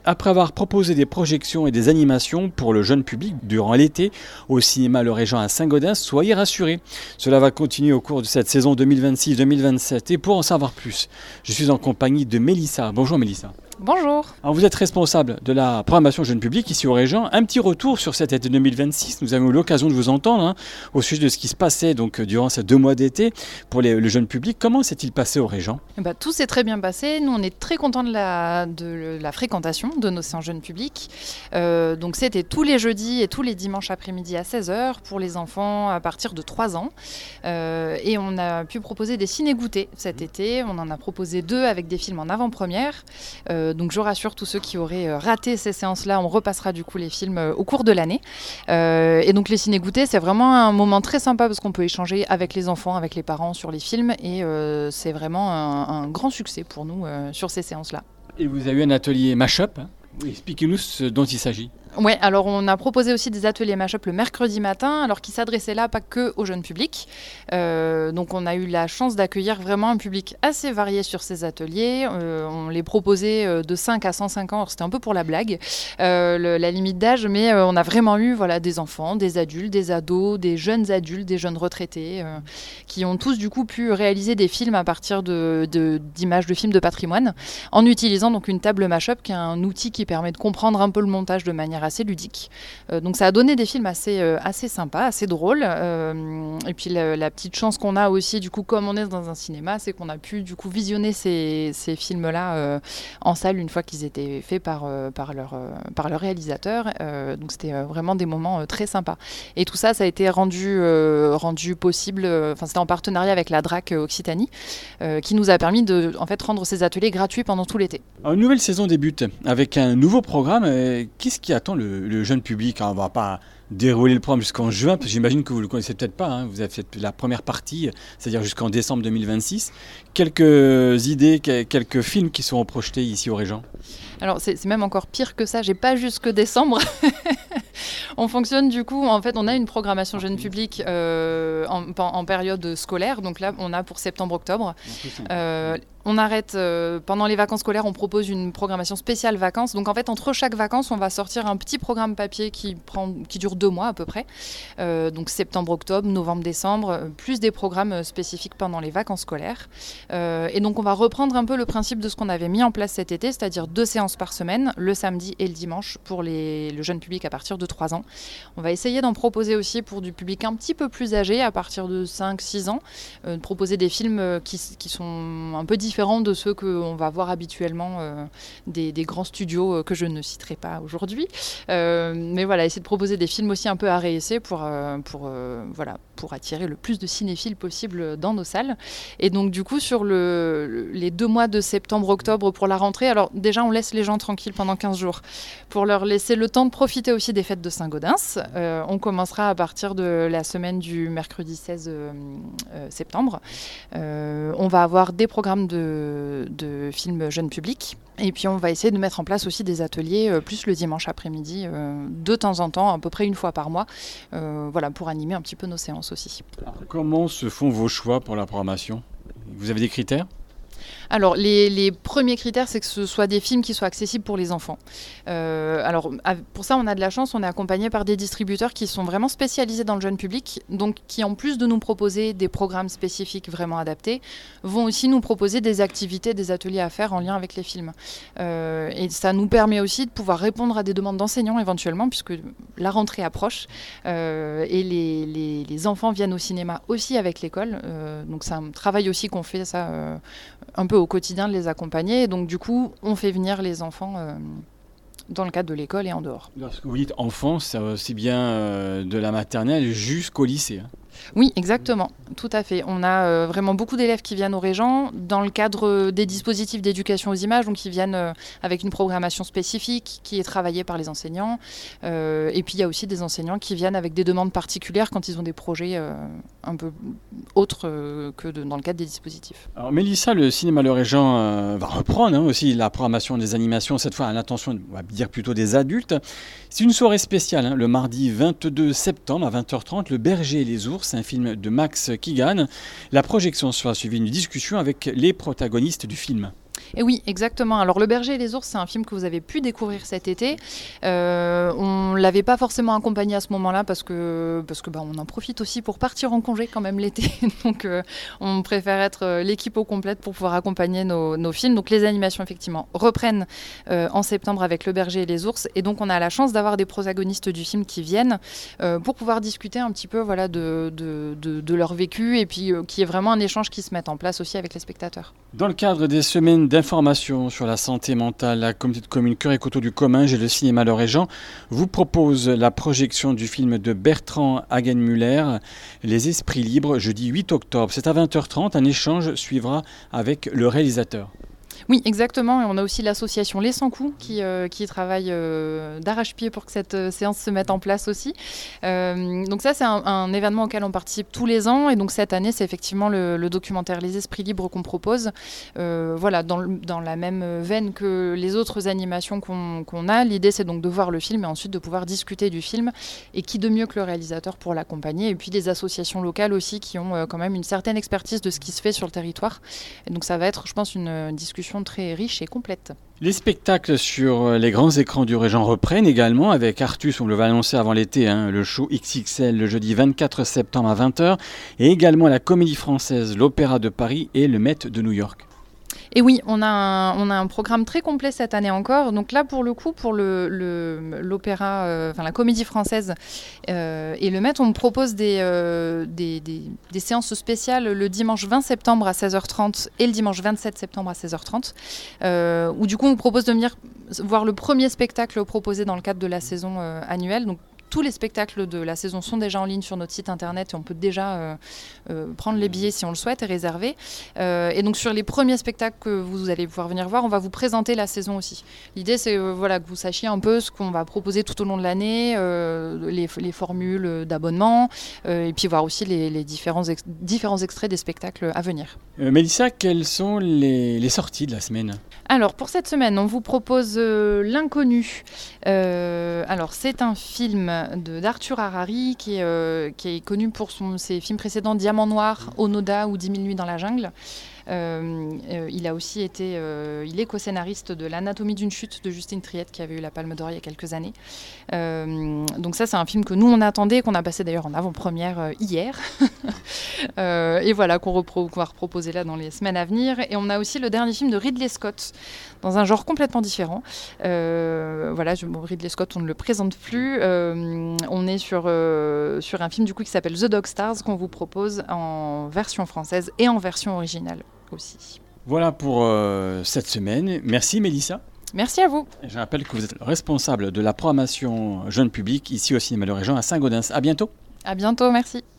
Après avoir proposé des projections et des animations pour le jeune public durant l'été au cinéma Le Régent à Saint-Gaudens, soyez rassurés. Cela va continuer au cours de cette saison 2026-2027. Et pour en savoir plus, je suis en compagnie de Mélissa. Bonjour Mélissa. Bonjour. Alors vous êtes responsable de la programmation jeune public ici au Régent. Un petit retour sur cet été 2026. Nous avons eu l'occasion de vous entendre au sujet de ce qui se passait durant ces 2 mois d'été pour le jeune public. Comment s'est-il passé au Régent ? Tout s'est très bien passé. Nous, on est très contents de la fréquentation de nos séances jeunes publics. Donc c'était tous les jeudis et tous les dimanches après-midi à 16h pour les enfants à partir de 3 ans. Et on a pu proposer des ciné-goûters cet été. On en a proposé 2 avec des films en avant-première. Donc je rassure tous ceux qui auraient raté ces séances-là, on repassera du coup les films au cours de l'année. Et donc les ciné-goûtés, c'est vraiment un moment très sympa parce qu'on peut échanger avec les enfants, avec les parents sur les films. Et c'est vraiment un grand succès pour nous sur ces séances-là. Et vous avez eu un atelier Mash-up. Oui, expliquez-nous ce dont il s'agit. Oui, alors on a proposé aussi des ateliers Mash-up le mercredi matin, alors qui s'adressaient là pas que au jeune public. Donc on a eu la chance d'accueillir vraiment un public assez varié sur ces ateliers. On les proposait de 5 à 105 ans, alors c'était un peu pour la blague, la limite d'âge, mais on a vraiment eu des enfants, des adultes, des ados, des jeunes jeunes retraités, qui ont tous du coup pu réaliser des films à partir d'images de films de patrimoine, en utilisant donc une table Mash-up, qui est un outil qui permet de comprendre un peu le montage de manière assez ludique. Donc ça a donné des films assez sympas, assez drôles. Et puis la petite chance qu'on a aussi, du coup, comme on est dans un cinéma, c'est qu'on a pu du coup visionner ces films-là en salle une fois qu'ils étaient faits par leur réalisateur. Donc c'était vraiment des moments très sympas. Et tout ça, ça a été rendu possible, c'était en partenariat avec la DRAC Occitanie, qui nous a permis de rendre ces ateliers gratuits pendant tout l'été. Alors, une nouvelle saison débute avec un nouveau programme. Qu'est-ce qui attend le jeune public ? On ne va pas dérouler le programme jusqu'en juin, parce que j'imagine que vous ne le connaissez peut-être pas. Vous avez fait la première partie, c'est-à-dire jusqu'en décembre 2026. Quelques idées, quelques films qui seront projetés ici au Régent ? Alors c'est même encore pire que ça, j'ai pas jusque décembre. On fonctionne du coup, on a une programmation jeune public en période scolaire, donc là on a pour septembre-octobre. On arrête pendant les vacances scolaires, on propose une programmation spéciale vacances. Donc entre chaque vacances, on va sortir un petit programme papier qui dure 2 mois à peu près. Donc septembre, octobre, novembre, décembre, plus des programmes spécifiques pendant les vacances scolaires. Et donc on va reprendre un peu le principe de ce qu'on avait mis en place cet été, c'est-à-dire 2 séances par semaine, le samedi et le dimanche pour le jeune public à partir de 3 ans. On va essayer d'en proposer aussi pour du public un petit peu plus âgé, à partir de 5-6 ans, de proposer des films qui sont un peu différents de ceux qu'on va voir habituellement des grands studios que je ne citerai pas aujourd'hui. Mais voilà, essayer de proposer des films aussi un peu à réessayer pour attirer le plus de cinéphiles possible dans nos salles. Et donc du coup, sur les 2 mois de septembre-octobre pour la rentrée, alors déjà on laisse les gens tranquilles pendant 15 jours pour leur laisser le temps de profiter aussi des fêtes de Saint-Gaudens. On commencera à partir de la semaine du mercredi 16 septembre. On va avoir des programmes de films jeunes publics. Et puis on va essayer de mettre en place aussi des ateliers plus le dimanche après-midi, de temps en temps, à peu près 1 fois par mois, pour animer un petit peu nos séances aussi. Alors, comment se font vos choix pour la programmation ? Vous avez des critères ? Alors, les premiers critères, c'est que ce soit des films qui soient accessibles pour les enfants. Pour ça, on a de la chance, on est accompagné par des distributeurs qui sont vraiment spécialisés dans le jeune public, donc qui, en plus de nous proposer des programmes spécifiques vraiment adaptés, vont aussi nous proposer des activités, des ateliers à faire en lien avec les films. Et ça nous permet aussi de pouvoir répondre à des demandes d'enseignants éventuellement, puisque la rentrée approche, et les enfants viennent au cinéma aussi avec l'école. Donc c'est un travail aussi qu'on fait, ça, un peu au quotidien, de les accompagner. Et donc du coup, on fait venir les enfants dans le cadre de l'école et en dehors. Lorsque vous dites enfants, c'est aussi bien de la maternelle jusqu'au lycée. Oui, exactement, tout à fait. On a vraiment beaucoup d'élèves qui viennent au Régent dans le cadre des dispositifs d'éducation aux images, donc ils viennent avec une programmation spécifique qui est travaillée par les enseignants. Et puis il y a aussi des enseignants qui viennent avec des demandes particulières quand ils ont des projets un peu autres que dans le cadre des dispositifs. Alors Mélissa, le cinéma Le Régent va reprendre aussi la programmation des animations, cette fois à l'attention, on va dire plutôt des adultes. C'est une soirée spéciale, le mardi 22 septembre à 20h30, Le Berger et les ours, un film de Max Keegan. La projection sera suivie d'une discussion avec les protagonistes du film. Et oui, exactement. Alors Le Berger et les ours, c'est un film que vous avez pu découvrir cet été. On l'avait pas forcément accompagné à ce moment-là parce que on en profite aussi pour partir en congé quand même l'été. Donc on préfère être l'équipe au complète pour pouvoir accompagner nos films. Donc les animations effectivement reprennent en septembre avec Le Berger et les ours. Et donc on a la chance d'avoir des protagonistes du film qui viennent pour pouvoir discuter un petit peu de leur vécu et puis qu'il y ait vraiment un échange qui se mette en place aussi avec les spectateurs. Dans le cadre des semaines d'information sur la santé mentale, la communauté de communes Cœur et Coteaux du Comminges et le cinéma Lorrain vous propose la projection du film de Bertrand Hagenmüller, Les Esprits Libres, jeudi 8 octobre. C'est à 20h30, un échange suivra avec le réalisateur. Oui, exactement. Et on a aussi l'association Les Sans Coups qui travaille d'arrache-pied pour que cette séance se mette en place aussi. Donc ça, c'est un événement auquel on participe tous les ans. Et donc cette année, c'est effectivement le documentaire Les Esprits Libres qu'on propose. Voilà, dans la même veine que les autres animations qu'on a. L'idée, c'est donc de voir le film et ensuite de pouvoir discuter du film. Et qui de mieux que le réalisateur pour l'accompagner. Et puis les associations locales aussi qui ont quand même une certaine expertise de ce qui se fait sur le territoire. Et donc ça va être, je pense, une discussion très riche et complète. Les spectacles sur les grands écrans du Régent reprennent également avec Artus, on le va annoncer avant l'été, le show XXL le jeudi 24 septembre à 20h et également la Comédie Française, l'Opéra de Paris et le Met de New York. Et oui, on a un programme très complet cette année encore. Donc là, pour le coup, pour l'opéra, la Comédie Française et le Met, on propose des séances spéciales le dimanche 20 septembre à 16h30 et le dimanche 27 septembre à 16h30, où du coup, on vous propose de venir voir le premier spectacle proposé dans le cadre de la saison annuelle. Donc, tous les spectacles de la saison sont déjà en ligne sur notre site internet et on peut déjà prendre les billets si on le souhaite et réserver. Et donc sur les premiers spectacles que vous allez pouvoir venir voir, on va vous présenter la saison aussi. L'idée c'est que vous sachiez un peu ce qu'on va proposer tout au long de l'année, les formules d'abonnement et puis voir aussi les différents extraits des spectacles à venir. Mélissa, quelles sont les sorties de la semaine ? Alors pour cette semaine, on vous propose L'Inconnu. Alors c'est un film d'Arthur Harari qui est connu pour ses films précédents Diamant Noir, Onoda ou 10 000 nuits dans la jungle. Il a aussi été, il est co-scénariste de L'Anatomie d'une chute de Justine Triette qui avait eu la Palme d'Or il y a quelques années. Donc ça c'est un film que nous on attendait, qu'on a passé d'ailleurs en avant-première hier et voilà qu'on va reproposer là dans les semaines à venir. Et on a aussi le dernier film de Ridley Scott dans un genre complètement différent. Ridley Scott on ne le présente plus. On est sur un film du coup qui s'appelle The Dog Stars qu'on vous propose en version française et en version originale aussi. Voilà pour cette semaine. Merci Mélissa. Merci à vous. Et je rappelle que vous êtes responsable de la programmation jeune public ici au Cinéma Lorrain à Saint-Gaudens. À bientôt. À bientôt, merci.